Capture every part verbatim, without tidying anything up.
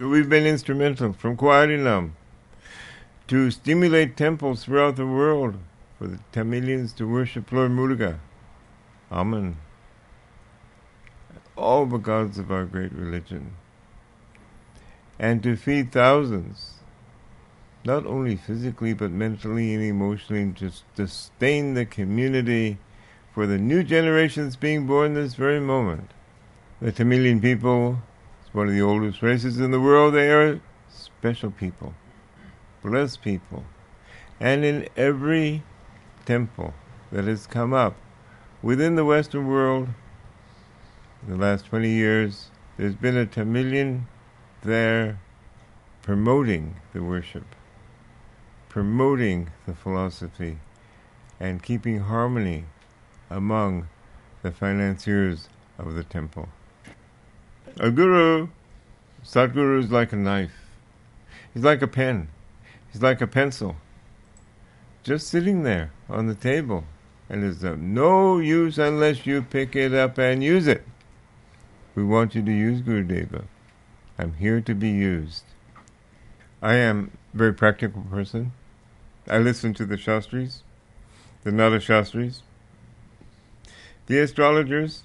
So we've been instrumental from Kuarinam to stimulate temples throughout the world for the Tamilians to worship Lord Muruga, Amen, all the gods of our great religion, and to feed thousands, not only physically but mentally and emotionally, to sustain the community for the new generations being born this very moment. The Tamilian people is one of the oldest races in the world. They are special people, blessed people. And in every temple that has come up within the Western world in the last twenty years, there's been a Tamilian there promoting the worship, promoting the philosophy, and keeping harmony among the financiers of the temple. A guru, Sadhguru, is like a knife. He's like a pen. He's like a pencil. Just sitting there on the table, and is of no use unless you pick it up and use it. We want you to use Gurudeva. I'm here to be used. I am a very practical person. I listen to the Shastris, the Nada Shastris, the astrologers,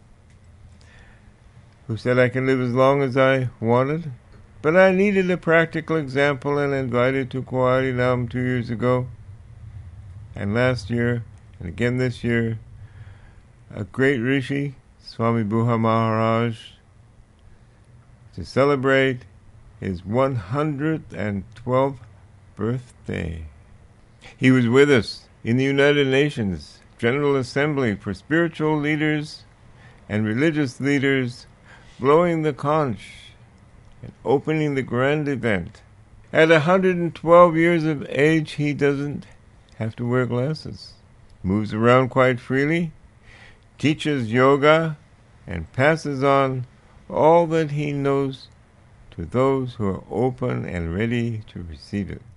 who said I can live as long as I wanted, but I needed a practical example and invited to Kuarinam two years ago, and last year, and again this year, a great Rishi, Swami Buddha Maharaj, to celebrate his one hundred twelfth birthday. He was with us in the United Nations General Assembly for spiritual leaders and religious leaders, blowing the conch and opening the grand event. At one hundred twelve years of age, he doesn't have to wear glasses, moves around quite freely, teaches yoga, and passes on all that he knows to those who are open and ready to receive it.